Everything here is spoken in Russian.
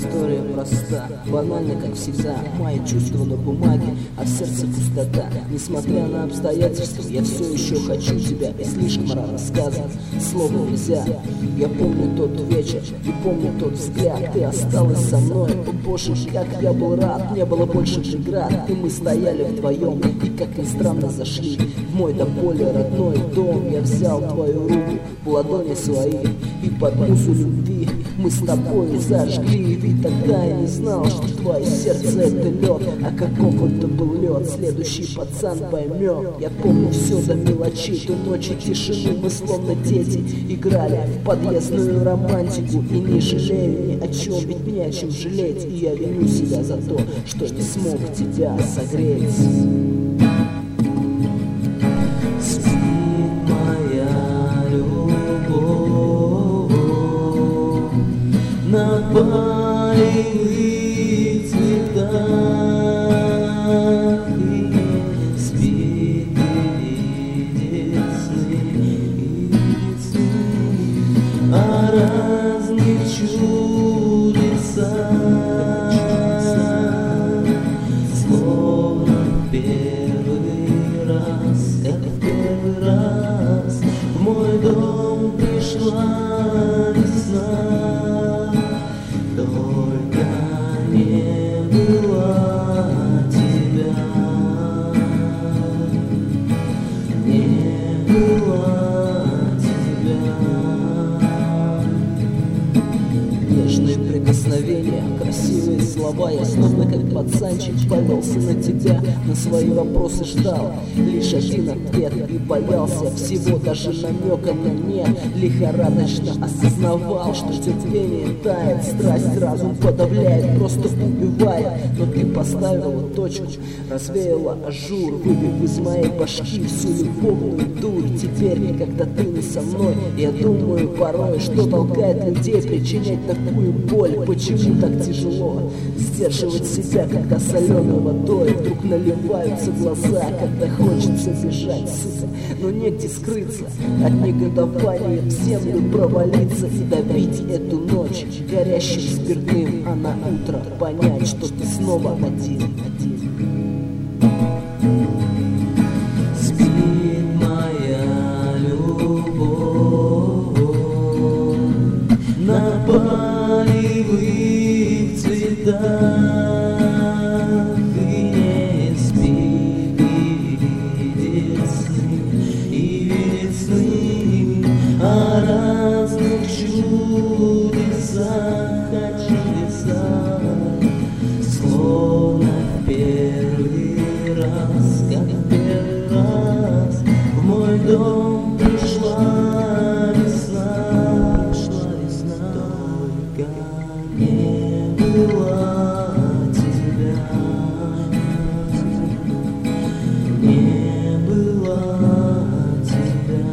история проста, банальна, как всегда. Мои чувства на бумаге, а в сердце пустота. Несмотря на обстоятельства, я все еще хочу тебя. И слишком рано сказано, слова нельзя. Я помню тот вечер и помню тот взгляд. Ты осталась со мной, о боже, как я был рад. Не было больше преград, и мы стояли вдвоем. И как ни странно зашли в мой до боли родной дом. Я взял твою руку в ладони свои, и под музыку любви мы с тобой зажгли. Ведь тогда я не знал, что твое сердце это лед, а каков это был лед, следующий пацан поймет. Я помню все до мелочей, до ночи тишины. Мы словно дети играли в подъездную романтику. И не жалею ни о чем, ведь не о чем жалеть. И я виню себя за то, что не смог тебя согреть. На полевых цветах и спит и видит сны о разных чудесах, словно в первый раз, как в первый раз в мой дом пришла весна. Только не было тебя, не было тебя. Нежные прикосновения, красивые слова. Я словно как пацанчик повелся на тебя, на свои вопросы ждал лишь один ответ и боялся всего, даже намека на нет. Лихорадочно осознавал, что терпение тает, страсть разум подавляет, просто убивает. Но ты поставила точку, развеяла ажур, выбив из моей башки всю любовную дурь. Теперь, когда ты не со мной, я думаю порой, что толкает людей причинять такую боль. Почему так тяжело сдерживать себя, когда соленой водой вдруг наливаются глаза, когда хочется бежать, сука, но негде скрыться от негодования, в землю провалиться и добить эту ночь горящим спиртным, а на утро понять, что ты снова один. Спит моя любовь на полевых цветах и не спит и видит сны о разных чудесах, словно в первый раз, как в первый раз в мой дом пришла весна. Только не было тебя, не было тебя.